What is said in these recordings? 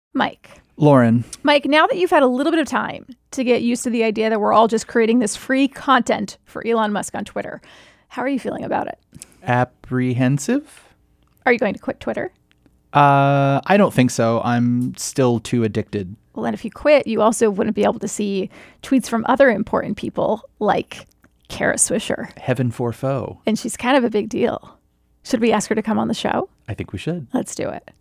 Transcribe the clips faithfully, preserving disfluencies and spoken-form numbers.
Mike. Lauren. Mike, now that you've had a little bit of time to get used to the idea that we're all just creating this free content for Elon Musk on Twitter, how are you feeling about it? Apprehensive? Are you going to quit Twitter? Uh, I don't think so. I'm still too addicted. Well, and if you quit, you also wouldn't be able to see tweets from other important people like Kara Swisher. Heaven forfeit. And she's kind of a big deal. Should we ask her to come on the show? I think we should. Let's do it.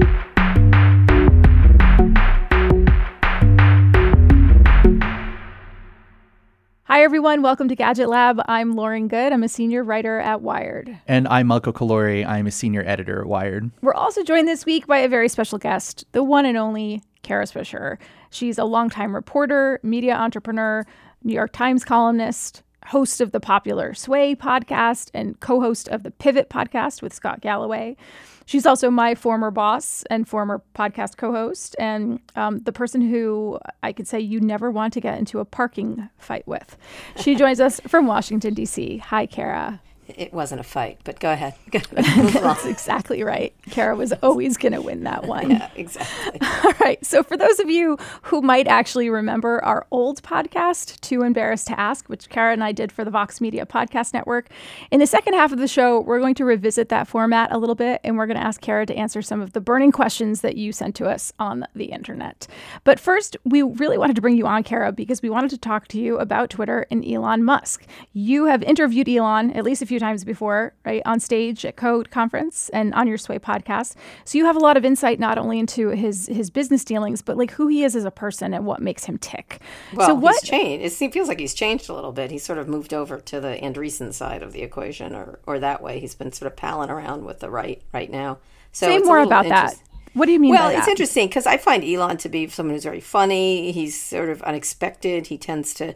Hi, everyone. Welcome to Gadget Lab. I'm Lauren Good. I'm a senior writer at Wired. And I'm Malka Kalori. I'm a senior editor at Wired. We're also joined this week by a very special guest, the one and only Kara Swisher. She's a longtime reporter, media entrepreneur, New York Times columnist, host of the popular Sway podcast, and co-host of the Pivot podcast with Scott Galloway. She's also my former boss and former podcast co-host, and um, the person who I could say you never want to get into a parking fight with. She joins us from Washington, D C. Hi, Kara. It wasn't a fight, but go ahead. That's exactly right. Kara was always going to win that one. Yeah, exactly. All right. So for those of you who might actually remember our old podcast, Too Embarrassed to Ask, which Kara and I did for the Vox Media Podcast Network, in the second half of the show, we're going to revisit that format a little bit, and we're going to ask Kara to answer some of the burning questions that you sent to us on the internet. But first, we really wanted to bring you on, Kara, because we wanted to talk to you about Twitter and Elon Musk. You have interviewed Elon at least a few times before, right, on stage at Code Conference and on your Sway podcast. So you have a lot of insight not only into his his business dealings, but like who he is as a person and what makes him tick. Well, so what, he's changed. It feels like he's changed a little bit. He's sort of moved over to the Andreessen side of the equation, or or that way. He's been sort of palling around with the right right now. So say it's more about that. What do you mean well, by that? It's interesting because I find Elon to be someone who's very funny. He's sort of unexpected. He tends to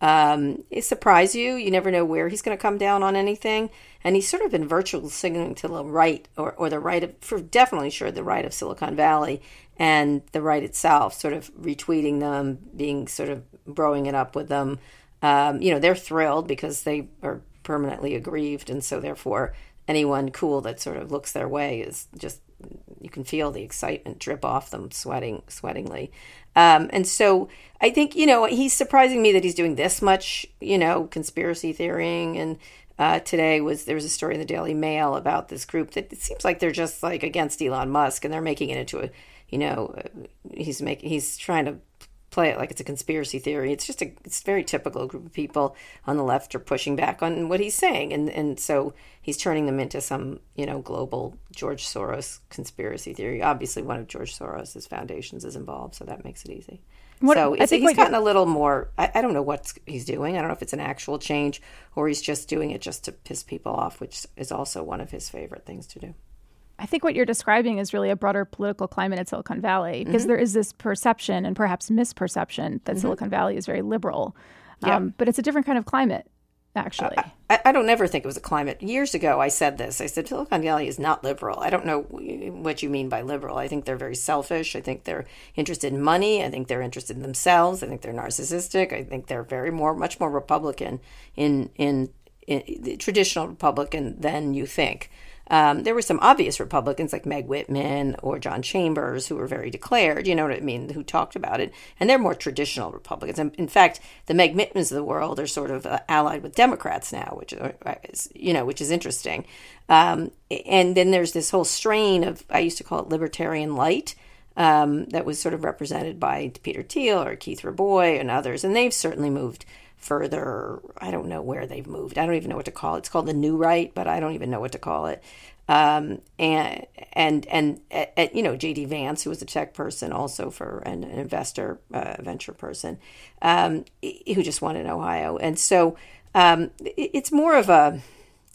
um, surprise you. You never know where he's going to come down on anything. And he's sort of been virtual signaling to the right, or, or the right of, for definitely sure, the right of Silicon Valley and the right itself, sort of retweeting them, being sort of broing it up with them. Um, you know, they're thrilled because they are permanently aggrieved. And so therefore, anyone cool that sort of looks their way is just, you can feel the excitement drip off them, sweating, sweatingly. Um, and so I think, you know, he's surprising me that he's doing this much, you know, conspiracy theorying. And uh, today was, there was a story in the Daily Mail about this group that it seems like they're just like against Elon Musk, and they're making it into a, you know, he's making, he's trying to play it like it's a conspiracy theory. It's just a, it's very typical. A group of people on the left are pushing back on what he's saying. And, and so he's turning them into some, you know, global George Soros conspiracy theory. Obviously one of George Soros's foundations is involved, so that makes it easy. What, so it's, he's gotten a little more, I, I don't know what he's doing. I don't know if it's an actual change or he's just doing it just to piss people off, which is also one of his favorite things to do. I think what you're describing is really a broader political climate in Silicon Valley, because mm-hmm. there is this perception and perhaps misperception that mm-hmm. Silicon Valley is very liberal. Yeah. Um, but it's a different kind of climate, actually. I, I don't ever think it was a climate. Years ago, I said this. I said, Silicon Valley is not liberal. I don't know what you mean by liberal. I think they're very selfish. I think they're interested in money. I think they're interested in themselves. I think they're narcissistic. I think they're very more, much more Republican in, in, in the traditional Republican than you think. Um, there were some obvious Republicans like Meg Whitman or John Chambers who were very declared, you know what I mean, who talked about it. And they're more traditional Republicans. And in fact, the Meg Whitmans of the world are sort of uh, allied with Democrats now, which is, you know, which is interesting. Um, and then there's this whole strain of, I used to call it libertarian light, um, that was sort of represented by Peter Thiel or Keith Rabois and others. And they've certainly moved further. I don't know where they've moved. I don't even know what to call it. It's called the New Right, but I don't even know what to call it. Um, and, and, and, uh, you know, J D Vance, who was a tech person also for an, an investor, uh, venture person, um, who just won in Ohio. And so, um, it, it's more of a,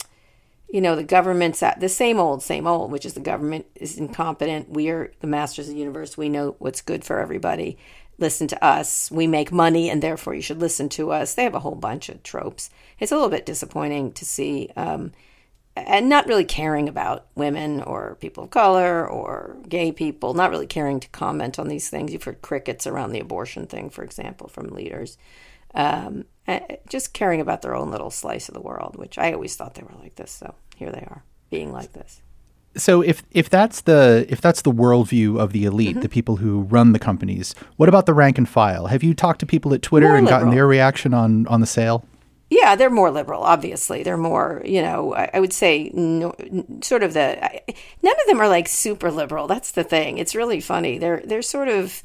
you know, the government's at the same old, same old, which is the government is incompetent. We are the masters of the universe. We know what's good for everybody. Listen to us. We make money, and therefore you should listen to us. They have a whole bunch of tropes. It's a little bit disappointing to see, um, and not really caring about women or people of color or gay people, not really caring to comment on these things. You've heard crickets around the abortion thing, for example, from leaders. Um, just caring about their own little slice of the world, which I always thought they were like this. So here they are, being like this. So if if that's the if that's the worldview of the elite, mm-hmm. the people who run the companies, what about the rank and file? Have you talked to people at Twitter More and liberal. gotten their reaction on, on the sale? Yeah, they're more liberal, obviously. They're more, you know, I, I would say no, sort of the, I, none of them are like super liberal. That's the thing. It's really funny. They're, they're sort of,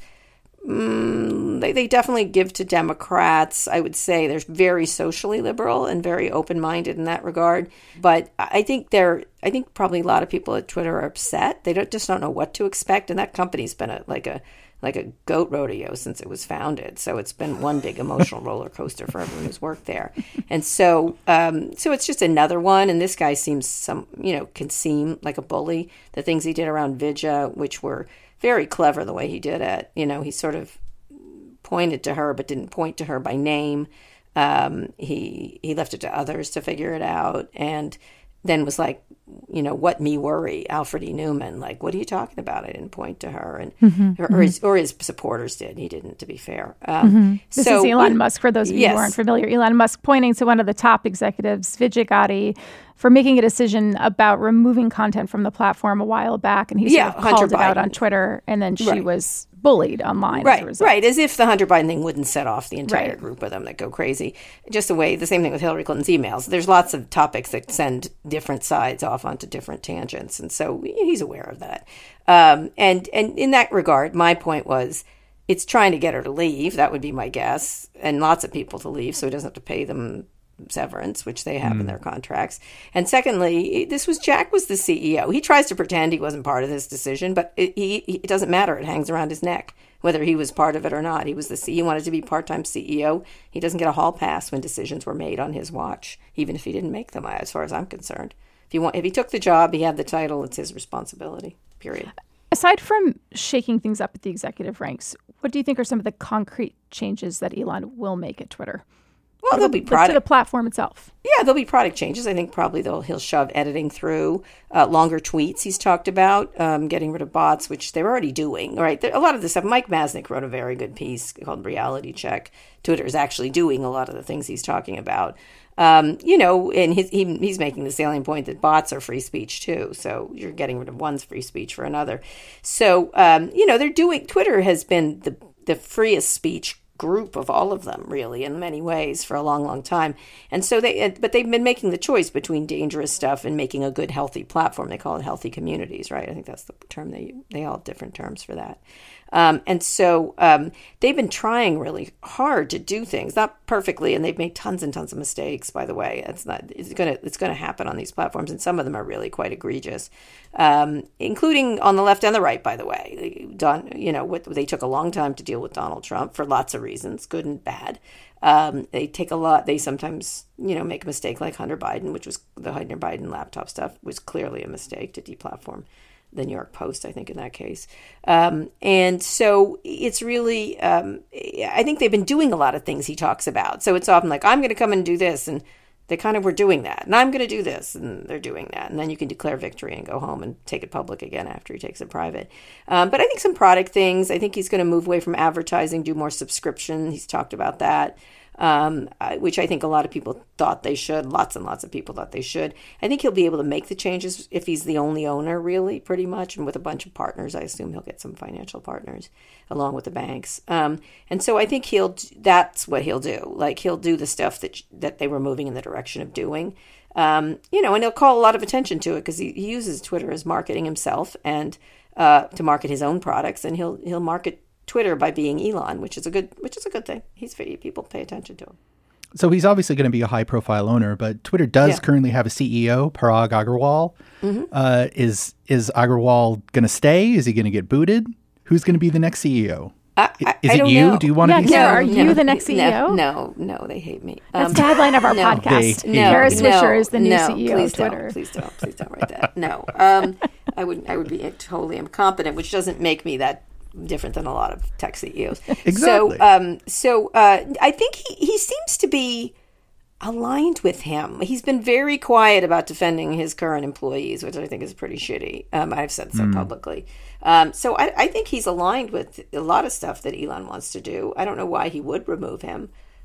mm, they, they definitely give to Democrats. I would say they're very socially liberal and very open-minded in that regard. But I think they're, I think probably a lot of people at Twitter are upset. They don't, just don't know what to expect. And that company's been a, like a, like a goat rodeo since it was founded. So it's been one big emotional roller coaster for everyone who's worked there. And so um, so it's just another one. And this guy seems some, you know, can seem like a bully. The things he did around Vidya, which were very clever the way he did it. You know, he sort of pointed to her but didn't point to her by name. Um, he he left it to others to figure it out. And then was like, you know, what me worry, Alfred E. Newman. Like, what are you talking about? I didn't point to her. And mm-hmm, or, mm-hmm. His, or his supporters did. He didn't, to be fair. Um, mm-hmm. This so, is Elon Musk, for those of you yes. who aren't familiar. Elon Musk pointing to one of the top executives, Vijay Gadde, for making a decision about removing content from the platform a while back. And he sort yeah, of called Hunter it out Biden. on Twitter. And then she right. was bullied online right, as a result. Right, as if the Hunter Biden thing wouldn't set off the entire right. group of them that go crazy. Just the way, the same thing with Hillary Clinton's emails. There's lots of topics that send different sides off onto different tangents. And so he's aware of that. Um, and, and in that regard, my point was, it's trying to get her to leave. That would be my guess. And lots of people to leave so he doesn't have to pay them severance, which they have mm. in their contracts. And secondly, this was Jack was the C E O. He tries to pretend he wasn't part of this decision, but it, he, it doesn't matter. It hangs around his neck, whether he was part of it or not. He was the C E O. He wanted to be part-time C E O. He doesn't get a hall pass when decisions were made on his watch, even if he didn't make them, as far as I'm concerned. If, you want, if he took the job, he had the title, it's his responsibility, period. Aside from shaking things up at the executive ranks, what do you think are some of the concrete changes that Elon will make at Twitter? Well, there'll be the, product to the platform itself. Yeah, there'll be product changes. I think probably they'll he'll shove editing through uh, longer tweets. He's talked about um, getting rid of bots, which they're already doing. Right, there, a lot of this stuff. Mike Masnick wrote a very good piece called "Reality Check." Twitter is actually doing a lot of the things he's talking about. Um, you know, and his, he, he's making the salient point that bots are free speech too. So you're getting rid of one's free speech for another. So um, you know, they're doing. Twitter has been the the freest speech group of all of them, really, in many ways, for a long, long time. And so they, but they've been making the choice between dangerous stuff and making a good, healthy platform. They call it healthy communities, right? I think that's the term they they all have different terms for that. Um, and so um, they've been trying really hard to do things, not perfectly, and they've made tons and tons of mistakes. By the way, it's not it's gonna it's gonna happen on these platforms, and some of them are really quite egregious, um, including on the left and the right. By the way, Don, you know, what, they took a long time to deal with Donald Trump for lots of reasons, good and bad. Um, they take a lot. They sometimes, you know, make a mistake, like Hunter Biden, which was the Hunter Biden laptop stuff was clearly a mistake to deplatform the New York Post, I think, in that case. Um, and so it's really, um, I think they've been doing a lot of things he talks about. So it's often like, I'm going to come and do this. And they kind of were doing that. And I'm going to do this. And they're doing that. And then you can declare victory and go home and take it public again after he takes it private. Um, but I think some product things, I think he's going to move away from advertising, do more subscription. He's talked about that. Um, which I think a lot of people thought they should. Lots and lots of people thought they should. I think he'll be able to make the changes if he's the only owner, really, pretty much. And with a bunch of partners, I assume he'll get some financial partners along with the banks. Um, and so I think he'll, that's what he'll do. Like, he'll do the stuff that that they were moving in the direction of doing. Um, you know, and he'll call a lot of attention to it because he, he uses Twitter as marketing himself and uh, to market his own products. And he'll he'll market Twitter by being Elon, which is a good which is a good thing. He's people pay attention to him. So he's obviously going to be a high profile owner, but Twitter does yeah. currently have a C E O, Parag Agrawal. Mm-hmm. Uh, is is Agrawal going to stay? Is he going to get booted? Who's going to be the next C E O? I, I, is I it don't you? know. Do you want yeah, to be? Kara, No, are no, you the next C E O? No, no, no they hate me. That's Um, the headline of our no, podcast. They- Kara no, Swisher is the new no, C E O please of Twitter. Don't, please don't, please don't write that. No, um, I would, I would be totally incompetent, which doesn't make me that different than a lot of tech C E Os. Exactly. So, um, so uh, I think he, he seems to be aligned with him. He's been very quiet about defending his current employees, which I think is pretty shitty. Um, I've said so mm. publicly. Um, so I, I think he's aligned with a lot of stuff that Elon wants to do. I don't know why he would remove him.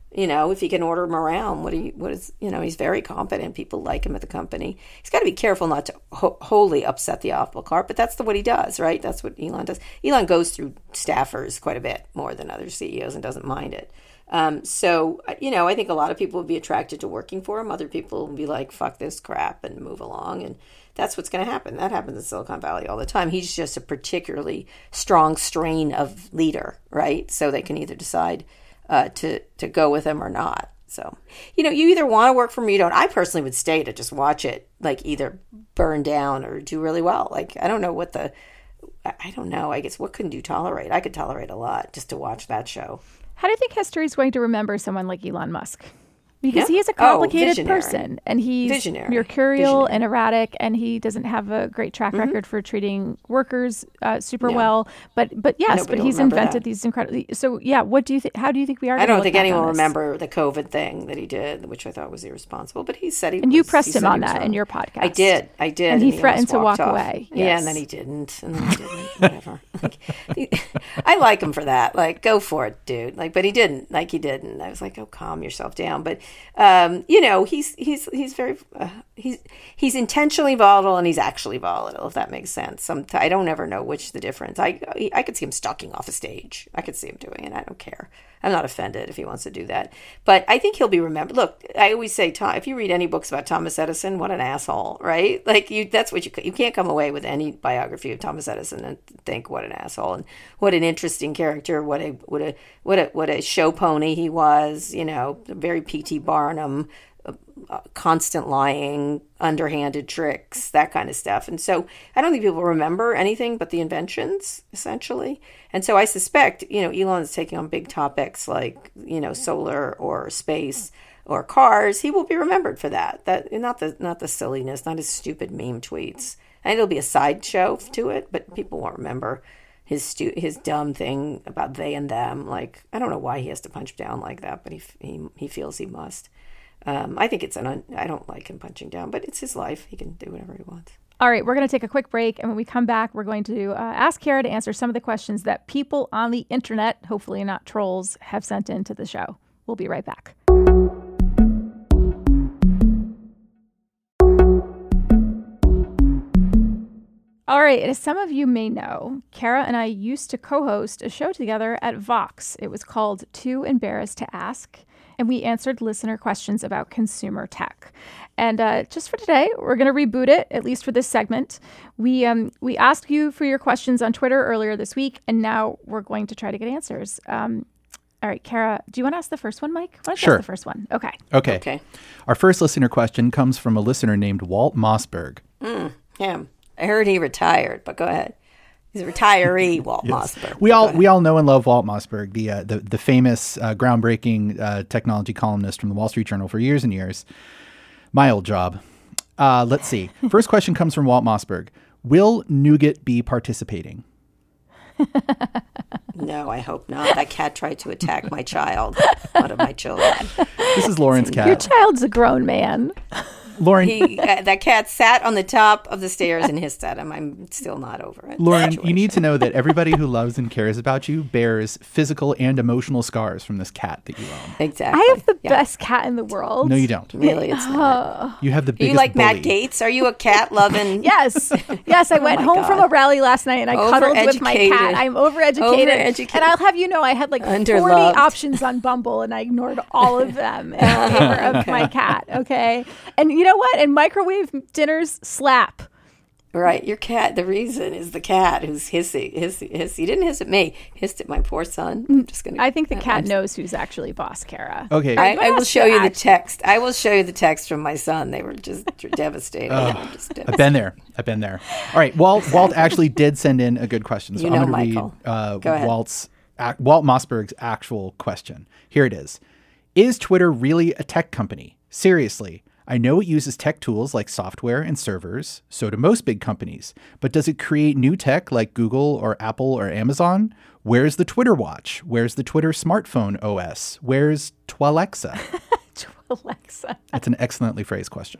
You know, if he can order him around, what do you, what is, you know, he's very competent. People like him at the company. He's got to be careful not to ho- wholly upset the apple cart, but that's the, what he does, right? That's what Elon does. Elon goes through staffers quite a bit more than other C E Os and doesn't mind it. Um, so, you know, I think a lot of people would be attracted to working for him. Other people would be like, fuck this crap and move along. And that's what's going to happen. That happens in Silicon Valley all the time. He's just a particularly strong strain of leader, right? So they can either decide Uh, to, to go with him or not. So, you know, you either want to work for him or you don't. I personally would stay to just watch it, like either burn down or do really well. Like, I don't know what the, I don't know. I guess what couldn't you tolerate? I could tolerate a lot just to watch that show. How do you think history is going to remember someone like Elon Musk? Because yeah. he is a complicated oh, person, and he's visionary. mercurial visionary. and erratic, and he doesn't have a great track mm-hmm. record for treating workers uh, super no. well. But but yes, Nobody but he's invented that. these incredible. So yeah, what do you think? How do you think we are? I don't think anyone will remember the COVID thing that he did, which I thought was irresponsible. But he said he and was, you pressed him on that wrong. in your podcast. I did, I did, and, and he, he threatened to walk off. away. Yes. Yeah, and then he didn't, and then he didn't. Whatever. Like, he, I like him for that. Like, go for it, dude. Like, but he didn't. Like, he didn't. I was like, oh, calm yourself down. But um, you know, he's he's he's very uh, he's he's intentionally volatile and he's actually volatile, if that makes sense. Some I don't ever know which the difference. I I could see him stalking off a stage. I could see him doing it. I don't care. I'm not offended if he wants to do that. But I think he'll be remembered. Look, I always say, Tom, if you read any books about Thomas Edison, what an asshole, right? Like you, that's what you you can't come away with any biography of Thomas Edison and think what an asshole and what an interesting character, what a what a what a what a show pony he was. You know, very P T Barnum. Uh, constant lying, underhanded tricks, that kind of stuff. And so I don't think people remember anything but the inventions, essentially. And so I suspect, you know, Elon's taking on big topics like, you know, solar or space or cars. He will be remembered for that. That not the not the silliness, not his stupid meme tweets. And it'll be a sideshow to it, but people won't remember his stu- his dumb thing about they and them. Like, I don't know why he has to punch down like that, but he he, he feels he must. Um, I think it's an, un- I don't like him punching down, but it's his life. He can do whatever he wants. All right, we're going to take a quick break. And when we come back, we're going to uh, ask Kara to answer some of the questions that people on the internet, hopefully not trolls, have sent in to the show. We'll be right back. All right, as some of you may know, Kara and I used to co-host a show together at Vox. It was called Too Embarrassed to Ask. And we answered listener questions about consumer tech. And uh, just for today, we're going to reboot it, at least for this segment. We um, we asked you for your questions on Twitter earlier this week, and now we're going to try to get answers. Um, all right, Kara, do you want to ask the first one, Mike? Why don't you sure. ask the first one? Okay. Okay. Okay. Our first listener question comes from a listener named Walt Mossberg. Mm, him. I heard he retired, but go ahead. He's a retiree, Walt yes. Mossberg. We all we all know and love Walt Mossberg, the uh, the, the famous, uh, groundbreaking uh, technology columnist from the Wall Street Journal for years and years. My old job. Uh, let's see. First question comes from Walt Mossberg. Will Nougat be participating? No, I hope not. That cat tried to attack my child, one of my children. This is Lauren's cat. Your child's a grown man. Lauren, he, uh, that cat sat on the top of the stairs and hissed at him. I'm still not over it. Lauren, you need to know that everybody who loves and cares about you bears physical and emotional scars from this cat that you own. Exactly. I have the yeah. best cat in the world. No, you don't. Really, it's not. You have the biggest. Are you like bully. Matt Gaetz? Are you a cat loving? Yes, yes. I went oh home God. from a rally last night and I cuddled with my cat. I'm overeducated. overeducated, and I'll have you know, I had like Underloved. forty options on Bumble, and I ignored all of them in favor of my cat. Okay, and you know what? And microwave dinners slap. Right, your cat. The reason is the cat who's hissing, hissing, hissing. He didn't hiss at me. Hissed at my poor son. I'm just gonna. I think the cat knows who's actually boss, Kara. Okay, I, I will show you the text. I will show you the text from my son. They were just devastated. Oh, just devastated. I've been there. I've been there. All right, Walt. Exactly. Walt actually did send in a good question, so you I'm know, going to read uh, Walt's Walt Mossberg's actual question. Here it is: Is Twitter really a tech company? Seriously. I know it uses tech tools like software and servers, so do most big companies. But does it create new tech like Google or Apple or Amazon? Where's the Twitter watch? Where's the Twitter smartphone O S? Where's Twalexa? Twalexa. That's an excellently phrased question.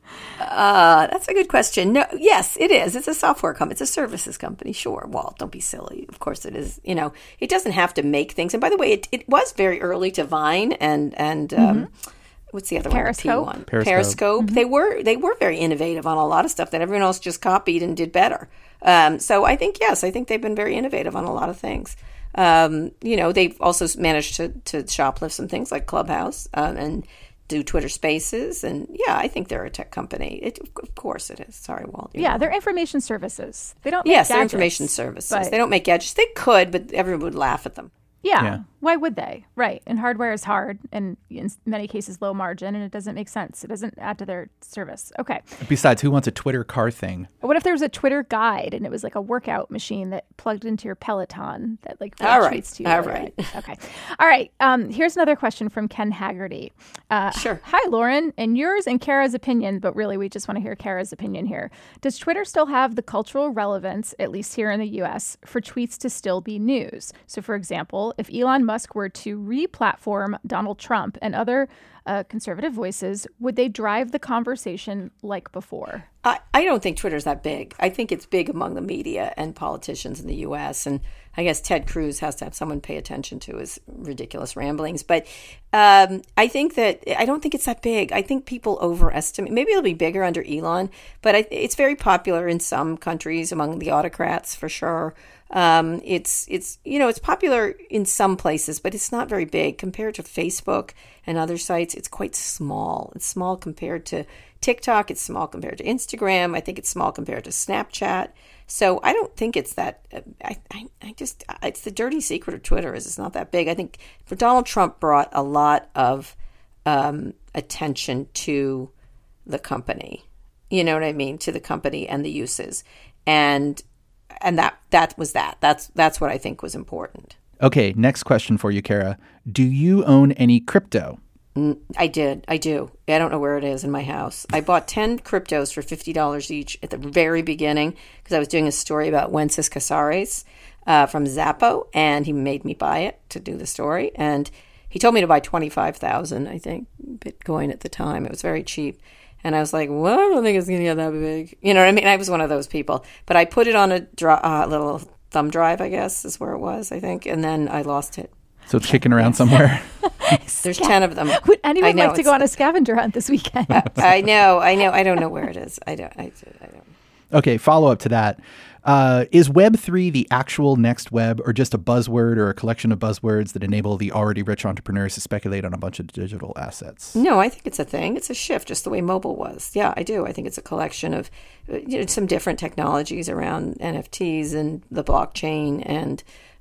Uh, that's a good question. No, yes, it is. It's a software company. It's a services company. Sure. Walt, don't be silly. Of course it is. You know, it doesn't have to make things. And by the way, it, it was very early to Vine and, and, um, mm-hmm. what's the other Periscope. one? The P one. Periscope. Periscope. Mm-hmm. They were, they were very innovative on a lot of stuff that everyone else just copied and did better. Um, so I think, yes, I think they've been very innovative on a lot of things. Um, you know, they've also managed to, to shoplift some things like Clubhouse, um, and do Twitter Spaces, and yeah, I think they're a tech company. It, of course it is. Sorry, Walt. Yeah, know. they're information services. They don't make yes, gadgets, they're information services. but... They don't make gadgets. They could, but everyone would laugh at them. Yeah. Yeah. Why would they? Right. And hardware is hard and in many cases low margin, and it doesn't make sense. It doesn't add to their service. Okay. Besides, who wants a Twitter car thing? What if there was a Twitter guide and it was like a workout machine that plugged into your Peloton that like All right. tweets to you? All right. Okay. All right. Um, here's another question from Ken Haggerty. Uh, Sure. Hi, Lauren. And yours and Kara's opinion, but really we just want to hear Kara's opinion here. Does Twitter still have the cultural relevance, at least here in the U S, for tweets to still be news? So, for example, if Elon Musk were to re-platform Donald Trump and other uh, conservative voices, would they drive the conversation like before? I, I don't think Twitter's that big. I think it's big among the media and politicians in the U S. And I guess Ted Cruz has to have someone pay attention to his ridiculous ramblings. But um, I think that I don't think it's that big. I think people overestimate. Maybe it'll be bigger under Elon, but I, it's very popular in some countries among the autocrats for sure. Um, it's, it's, you know, it's popular in some places, but it's not very big compared to Facebook and other sites. It's quite small. It's small compared to TikTok. It's small compared to Instagram. I think it's small compared to Snapchat. So I don't think it's that, I, I, I just, it's the dirty secret of Twitter is it's not that big. I think for Donald Trump brought a lot of, um, attention to the company, you know what I mean? To the company and the uses. And And that that was that. That's that's what I think was important. Okay, next question for you, Kara. Do you own any crypto? Mm, I did. I do. I don't know where it is in my house. I bought ten cryptos for fifty dollars each at the very beginning because I was doing a story about Wences Casares uh, from Zappo, and he made me buy it to do the story. And he told me to buy twenty-five thousand, I think, Bitcoin at the time. It was very cheap. And I was like, well, I don't think it's going to get that big. You know what I mean? I was one of those people. But I put it on a dri- uh, little thumb drive, I guess, is where it was, I think. And then I lost it. So it's kicking around somewhere. There's ten of them. Would anyone know, like to go on a scavenger hunt this weekend? I, I know. I know. I don't know where it is. I don't. I, I don't. Okay, follow up to that. Uh, is Web three the actual next web or just a buzzword or a collection of buzzwords that enable the already rich entrepreneurs to speculate on a bunch of digital assets? No, I think it's a thing. It's a shift, just the way mobile was. Yeah, I do. I think it's a collection of you know, some different technologies around N F Ts and the blockchain and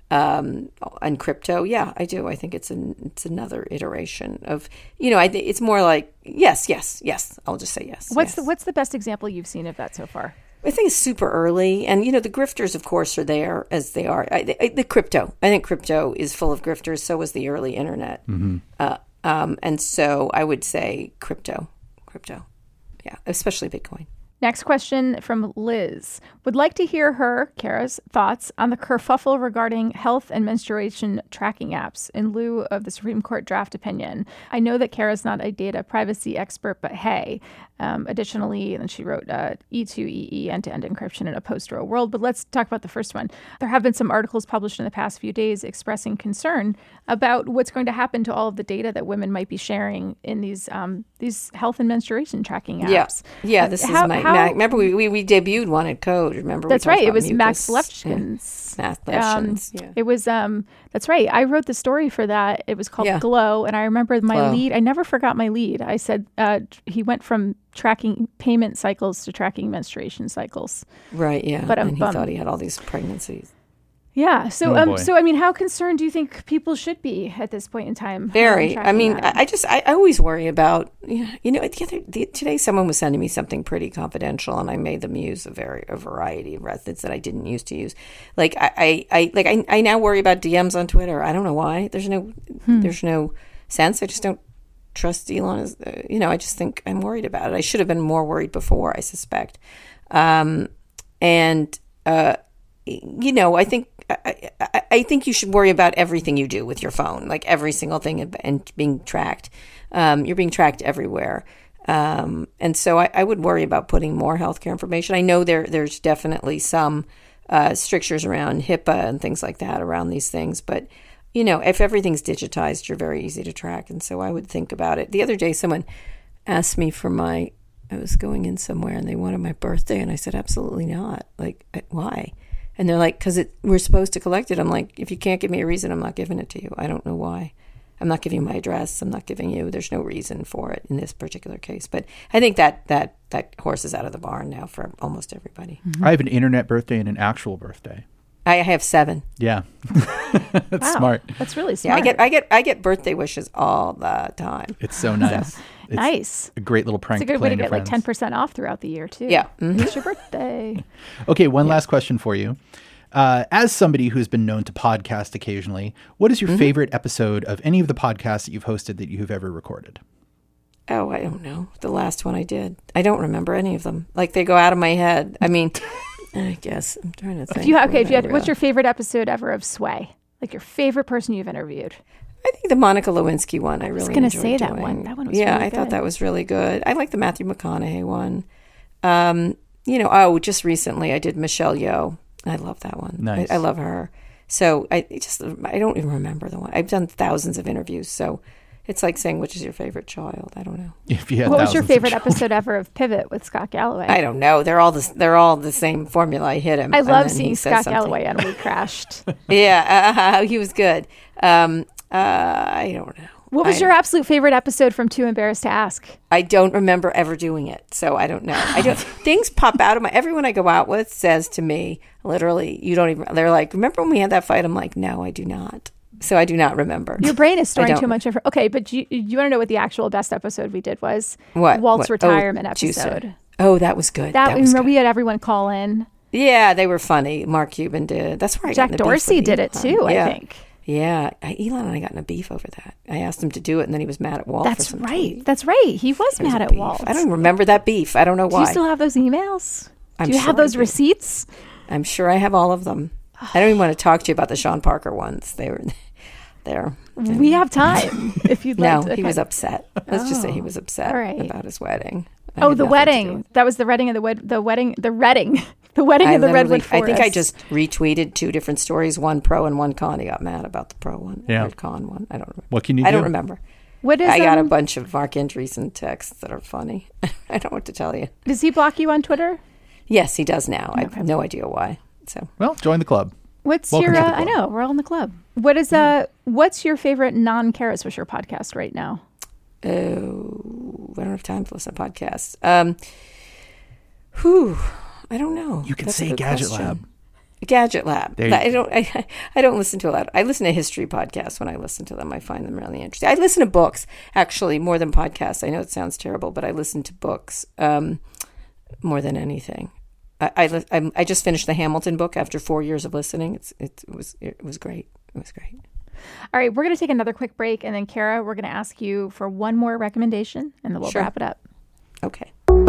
um, and crypto. Yeah, I do. I think it's an it's another iteration of, you know, I think it's more like, yes, yes, yes. I'll just say yes. What's yes. the What's the best example you've seen of that so far? I think it's super early. And, you know, the grifters, of course, are there as they are. I, I, the crypto. I think crypto is full of grifters. So was the early internet. Mm-hmm. Uh, um, and so I would say crypto. Crypto. Yeah, especially Bitcoin. Next question from Liz. Would like to hear her, Kara's, thoughts on the kerfuffle regarding health and menstruation tracking apps in lieu of the Supreme Court draft opinion. I know that Kara's not a data privacy expert, but hey. Um, additionally, and she wrote uh, E two E E end-to-end encryption in a post-Roe world. But let's talk about the first one. There have been some articles published in the past few days expressing concern about what's going to happen to all of the data that women might be sharing in these um, these health and menstruation tracking apps. Yeah, yeah. This how, is my. How, Mac, remember, we, we we debuted one at Code. Remember? That's we right. It was mucus. Max Levchin's. Yeah. Max Levchin's. Um, yeah. It was. Um, that's right. I wrote the story for that. It was called yeah. Glow, and I remember my Glow. lead. I never forgot my lead. I said uh, he went from tracking payment cycles to tracking menstruation cycles. Right, yeah. But um, and he um, thought he had all these pregnancies. Yeah. So, oh, um, boy. so I mean, how concerned do you think people should be at this point in time? Very. I mean, that? I, I just, I, I always worry about, you know, you know the other, the, today someone was sending me something pretty confidential and I made them use a very, a variety of methods that I didn't used to use. Like, I, I, I like, I, I now worry about D Ms on Twitter. I don't know why. There's no, hmm. there's no sense. I just don't trust Elon. As, uh, you know, I just think I'm worried about it. I should have been more worried before, I suspect. Um, and, uh, you know, I think, I, I, I think you should worry about everything you do with your phone, like every single thing and being tracked. Um, you're being tracked everywhere. Um, and so I, I would worry about putting more healthcare information. I know there there's definitely some uh, strictures around HIPAA and things like that around these things. But, you know, if everything's digitized, you're very easy to track. And so I would think about it. The other day, someone asked me for my, I was going in somewhere and they wanted my birthday. And I said, absolutely not. Like, why? And they're like, because we're supposed to collect it. I'm like, if you can't give me a reason, I'm not giving it to you. I don't know why. I'm not giving you my address. I'm not giving you, there's no reason for it in this particular case. But I think that that, that horse is out of the barn now for almost everybody. Mm-hmm. I have an internet birthday and an actual birthday. I have seven. Yeah. That's wow. smart. That's really smart. Yeah, I get I get I get birthday wishes all the time. It's so nice. So, it's nice. A great little prank. It's a good way to get friends. like ten percent off throughout the year too. Yeah. Mm-hmm. It's your birthday. Okay, one yeah. last question for you. Uh, as somebody who's been known to podcast occasionally, what is your mm-hmm. favorite episode of any of the podcasts that you've hosted that you've ever recorded? Oh, I don't know. The last one I did. I don't remember any of them. Like they go out of my head. I mean, I guess I'm trying to think. If you, okay, if you had, what's your favorite episode ever of Sway? Like your favorite person you've interviewed? I think the Monica Lewinsky one. I, I really was enjoyed say that doing. one. That one was yeah, really I good. thought that was really good. I like the Matthew McConaughey one. Um, you know, oh, just recently I did Michelle Yeoh. I love that one. Nice. I, I love her. So I just I don't even remember the one. I've done thousands of interviews, so it's like saying which is your favorite child. I don't know. If you had what was your favorite of episode ever of Pivot with Scott Galloway? I don't know. They're all the they're all the same formula. I hit him. I love seeing Scott Galloway on We Crashed. yeah, uh, he was good. Um, uh, I don't know. What was I, your absolute favorite episode from Too Embarrassed to Ask? I don't remember ever doing it, so I don't know. I don't. Things pop out of my. Everyone I go out with says to me, literally, "You don't even." They're like, "Remember when we had that fight?" I'm like, "No, I do not." So I do not remember. Your brain is storing too much information. Okay, but you you want to know what the actual best episode we did was? What Walt's what? retirement oh, episode. Juicer. Oh, that was good. That, that was remember good. We had everyone call in. Yeah, they were funny. Mark Cuban did. That's where I Jack got in Dorsey did it too. Yeah. I think. Yeah, I, Elon and I got in a beef over that. I asked him to do it, and then he was mad at Walt. That's for some right. tweet. That's right. He was There mad a at beef. Walt. I don't even remember that beef. I don't know why. Do you still have those emails? I'm do you sure have those I do. receipts? I'm sure I have all of them. I don't even want to talk to you about the Sean Parker ones. They were there. We have time if you'd No, like to. he okay. was upset. Let's just say he was upset All right. about his wedding. I Oh, had the nothing to do wedding. with it. That was the wedding of the wed- the wedding the redding. The wedding I of the literally- Redwood Forest. I think I just retweeted two different stories, one pro and one con. He got mad about the pro one, Yeah. or con one. I don't remember. What can you I do? don't remember. What is I got um, a bunch of Mark Andreessen texts that are funny. I don't know what to tell you. Does he block you on Twitter? Yes, he does now. I Okay. have no idea why. So Well, join the club. What's Welcome your to uh, the I club. know, we're all in the club. What is uh what's your favorite non-Kara Swisher podcast right now? Oh, I don't have time to listen to podcasts. Um, whew, I don't know. You can That's a say good Gadget question. Lab. Gadget Lab. There you I don't. I, I don't listen to a lot. I listen to history podcasts. When I listen to them, I find them really interesting. I listen to books actually more than podcasts. I know it sounds terrible, but I listen to books um, more than anything. I, I li- I'm- I just finished the Hamilton book after four years of listening. It's it, it was it was great. It was great. All right, we're going to take another quick break, and then Kara, we're going to ask you for one more recommendation, and then we'll Sure. wrap it up. Okay.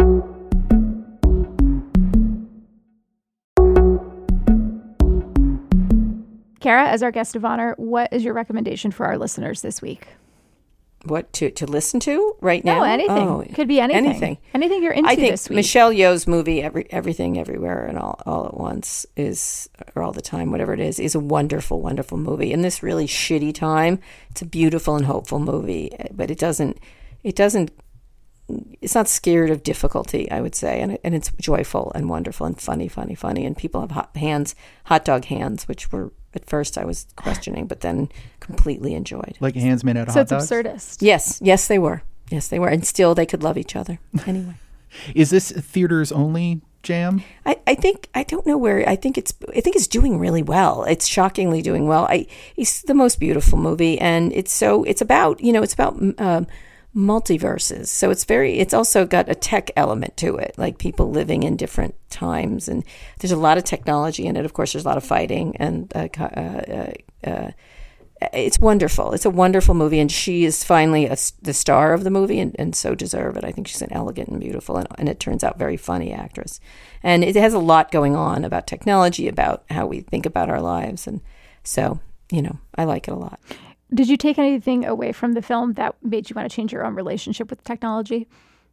Kara, as our guest of honor, what is your recommendation for our listeners this week? What to to listen to right now? No, anything. Oh, Could be anything. Anything. Anything you're into I think this week. Michelle Yeoh's movie, Every, Everything Everywhere and All, all at Once, is, or All the Time, whatever it is, is a wonderful, wonderful movie. In this really shitty time, it's a beautiful and hopeful movie, but it doesn't, it doesn't, it's not scared of difficulty, I would say, and it, and it's joyful and wonderful and funny, funny, funny, and people have hot hands, hot dog hands, which were at first I was questioning, but then completely enjoyed. Like hands made out of so hot it's dogs? absurdist. Yes, yes, they were. Yes, they were, and still they could love each other anyway. Is this theaters only jam? I, I think I don't know where I think it's I think it's doing really well. It's shockingly doing well. I it's the most beautiful movie, and it's so it's about you know it's about um, multiverses. So it's very it's also got a tech element to it, like people living in different times, and there's a lot of technology in it. Of course, there's a lot of fighting, and uh, uh, uh, it's wonderful. It's a wonderful movie, and she is finally a, the star of the movie, and, and so deserve it. I think she's an elegant and beautiful, and, and it turns out very funny actress. And it has a lot going on about technology, about how we think about our lives, and so you know, I like it a lot. Did you take anything away from the film that made you want to change your own relationship with technology?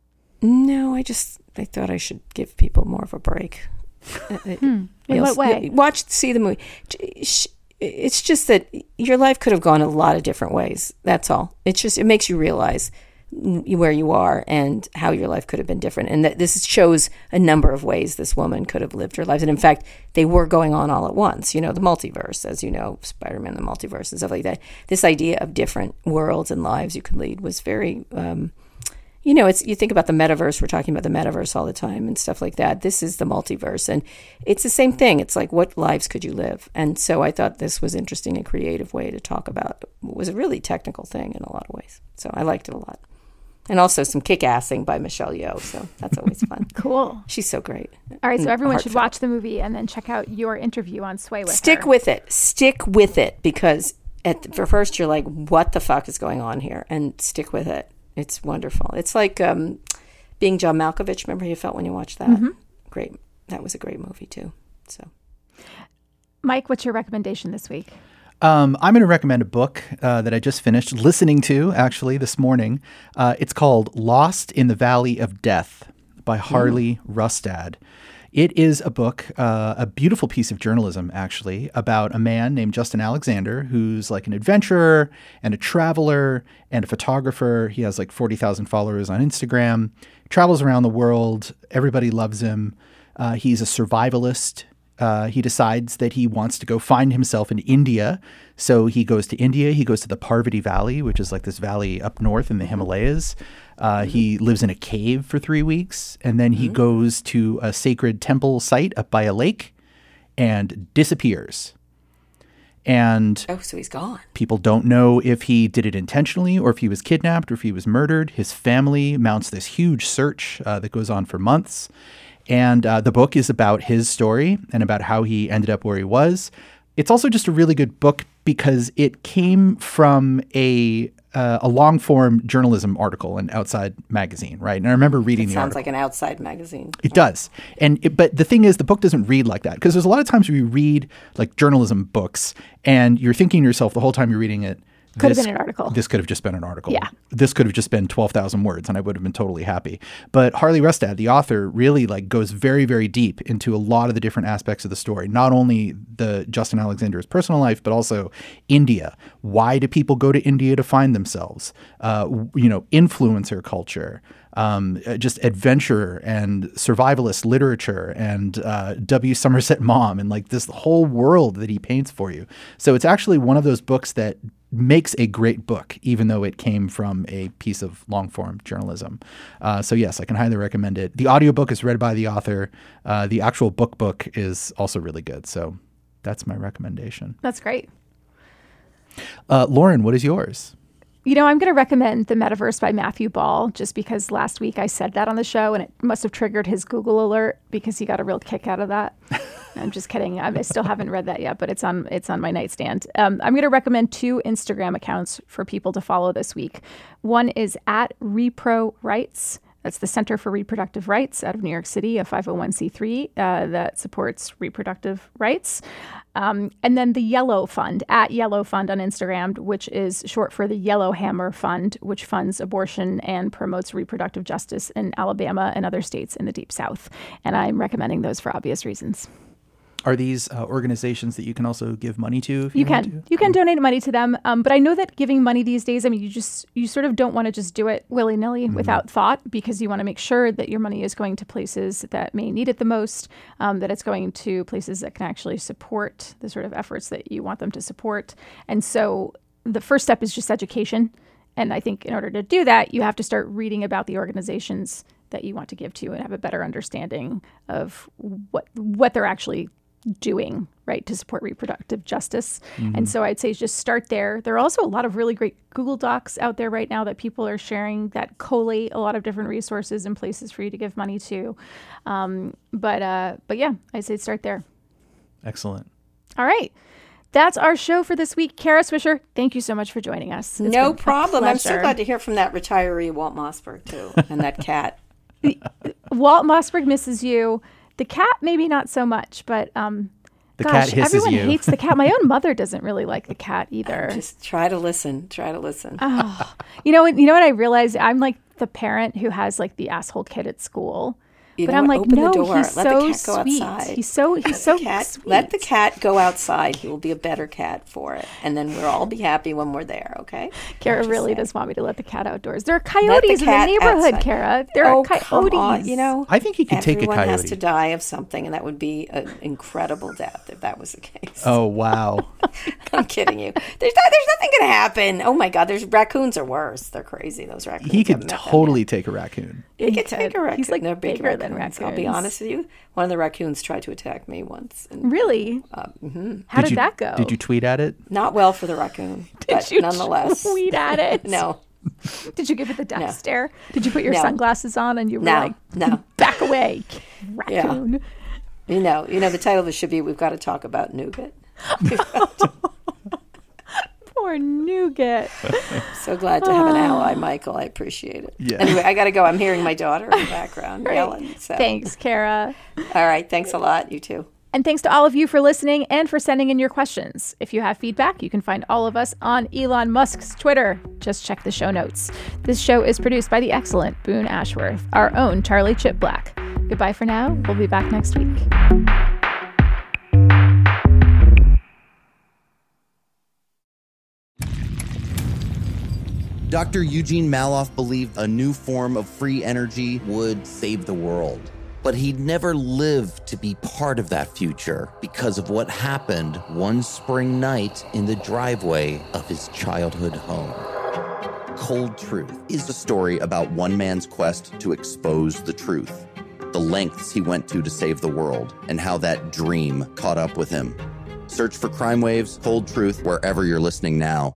No, I just I thought I should give people more of a break. hmm. In what way? Watch, see the movie. It's just that your life could have gone a lot of different ways. That's all. It's just, it makes you realize where you are and how your life could have been different. And that this shows a number of ways this woman could have lived her life. And in fact, they were going on all at once. You know, the multiverse, as you know, Spider-Man, the multiverse and stuff like that. This idea of different worlds and lives you could lead was very, um, you know, it's, you think about the metaverse, we're talking about the metaverse all the time and stuff like that. This is the multiverse. And it's the same thing. It's like, what lives could you live? And so I thought this was interesting, a creative way to talk about what was a really technical thing in a lot of ways. So I liked it a lot. And also some kick-assing by Michelle Yeoh, so that's always fun. Cool. She's so great. All right, so everyone heartfelt. should watch the movie and then check out your interview on Sway with Stick her. with it. Stick with it, because at for first you're like, what the fuck is going on here? And stick with it. It's wonderful. It's like um, being John Malkovich. Remember how you felt when you watched that? Mm-hmm. Great. That was a great movie, too. So, Mike, what's your recommendation this week? Um, I'm going to recommend a book uh, that I just finished listening to, actually, this morning. Uh, it's called Lost in the Valley of Death by Harley mm. Rustad. It is a book, uh, a beautiful piece of journalism, actually, about a man named Justin Alexander, who's like an adventurer and a traveler and a photographer. He has like forty thousand followers on Instagram, travels around the world. Everybody loves him. Uh, he's a survivalist. Uh, he decides that he wants to go find himself in India. So he goes to India. He goes to the Parvati Valley, which is like this valley up north in the Himalayas. Uh, mm-hmm. He lives in a cave for three weeks. And then he mm-hmm. goes to a sacred temple site up by a lake and disappears. And oh, so he's gone. People don't know if he did it intentionally or if he was kidnapped or if he was murdered. His family mounts this huge search uh, that goes on for months. And uh, the book is about his story and about how he ended up where he was. It's also just a really good book because it came from a uh, a long-form journalism article in Outside Magazine, right? And I remember reading it the sounds article. like an Outside Magazine. It does. And it, but the thing is, the book doesn't read like that, because there's a lot of times where you read like journalism books and you're thinking to yourself the whole time you're reading it, Could this, have been an article. This could have just been an article. Yeah. This could have just been twelve thousand words and I would have been totally happy. But Harley Rustad, the author, really like goes very, very deep into a lot of the different aspects of the story. Not only the Justin Alexander's personal life, but also India. Why do people go to India to find themselves? Uh, you know, influencer culture. Um, just adventure and survivalist literature and uh, W. Somerset Maugham and like this whole world that he paints for you. So it's actually one of those books that makes a great book, even though it came from a piece of long-form journalism. Uh, so yes, I can highly recommend it. The audiobook is read by the author. Uh, the actual book book is also really good. So that's my recommendation. That's great. Uh, Lauren, what is yours? You know, I'm going to recommend The Metaverse by Matthew Ball, just because last week I said that on the show and it must have triggered his Google alert because he got a real kick out of that. I'm just kidding. I still haven't read that yet, but it's on it's on my nightstand. Um, I'm going to recommend two Instagram accounts for people to follow this week. One is at Repro Rights. That's the Center for Reproductive Rights out of New York City, a five oh one c three uh, that supports reproductive rights. Um, and then the Yellow Fund, at Yellow Fund on Instagram, which is short for the Yellowhammer Fund, which funds abortion and promotes reproductive justice in Alabama and other states in the Deep South. And I'm recommending those for obvious reasons. Are these uh, organizations that you can also give money to? If you, you can. want to? You can donate money to them. Um, but I know that giving money these days, I mean, you just, you sort of don't want to just do it willy-nilly mm-hmm. without thought, because you want to make sure that your money is going to places that may need it the most, um, that it's going to places that can actually support the sort of efforts that you want them to support. And so the first step is just education. And I think in order to do that, you have to start reading about the organizations that you want to give to and have a better understanding of what what they're actually doing, right, to support reproductive justice. Mm-hmm. And so I'd say just start there. There are also a lot of really great Google Docs out there right now that people are sharing that collate a lot of different resources and places for you to give money to. Um, but uh, but yeah, I'd say start there. Excellent. All right. That's our show for this week. Kara Swisher, thank you so much for joining us. It's no problem. I'm so glad to hear from that retiree Walt Mossberg, too, and that cat. Walt Mossberg misses you. The cat, maybe not so much, but um, the gosh, cat hisses everyone you. hates the cat. My own mother doesn't really like the cat either. Just try to listen. Try to listen. Oh, you know what? You know what I realized? I'm like the parent who has like the asshole kid at school. You but know I'm what? like, Open no, the door. he's Let so the cat go sweet. outside. He's so he's let so the cat, sweet. Let the cat go outside. He will be a better cat for it, and then we'll all be happy when we're there. Okay? Kara really say. does want me to let the cat outdoors. There are coyotes the in the neighborhood, outside. Kara. There oh, are coyotes. Come on. You know, I think he could take a everyone has coyote. to die of something, and that would be an incredible death if that was the case. Oh, wow. I'm kidding you. There's not, there's nothing going to happen. Oh my God, there's raccoons are worse. They're crazy. Those raccoons. He I've could met them. totally take a raccoon. He could take a raccoon. He's like They're big bigger than raccoons. I'll be raccoons. honest with you. One of the raccoons tried to attack me once. And, Really? uh, mm-hmm. How did, you, that go? Did you tweet at it? Not well for the raccoon, but you nonetheless. tweet at it? No, Did you give it the death No. stare? Did you put your No. sunglasses on and you were No. like, No. back away, raccoon? you know, you know. The title of it should be "We've got to talk about nougat." Poor nougat. So glad to have an ally, Michael. I appreciate it. Yeah. Anyway, I got to go. I'm hearing my daughter in the background yelling. So. Thanks, Kara. All right. Thanks a lot. You too. And thanks to all of you for listening and for sending in your questions. If you have feedback, you can find all of us on Elon Musk's Twitter. Just check the show notes. This show is produced by the excellent Boone Ashworth, our own Charlie Chip Black. Goodbye for now. We'll be back next week. Doctor Eugene Maloff believed a new form of free energy would save the world. But he'd never lived to be part of that future because of what happened one spring night in the driveway of his childhood home. Cold Truth is a story about one man's quest to expose the truth, the lengths he went to to save the world, and how that dream caught up with him. Search for Crime Waves, Cold Truth, wherever you're listening now.